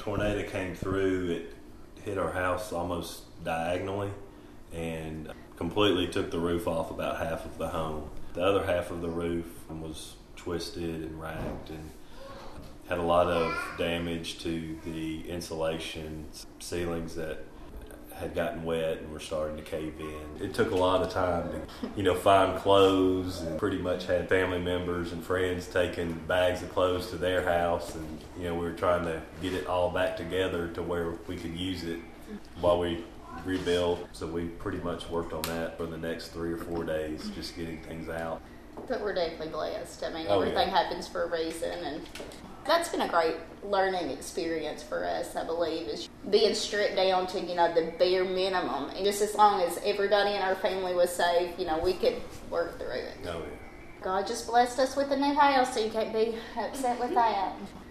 tornado came through, it hit our house almost diagonally and completely took the roof off about half of the home. The other half of the roof was twisted and racked and had a lot of damage to the insulation ceilings that had gotten wet and were starting to cave in. It took a lot of time to, find clothes, and pretty much had family members and friends taking bags of clothes to their house, and we were trying to get it all back together to where we could use it while we rebuilt. So we pretty much worked on that for the next 3 or 4 days, just getting things out. But we're definitely blessed. I mean, everything happens for a reason, and that's been a great learning experience for us, I believe, is being stripped down to, the bare minimum. And just as long as everybody in our family was safe, we could work through it. Oh, yeah. God just blessed us with a new house, so you can't be upset with that.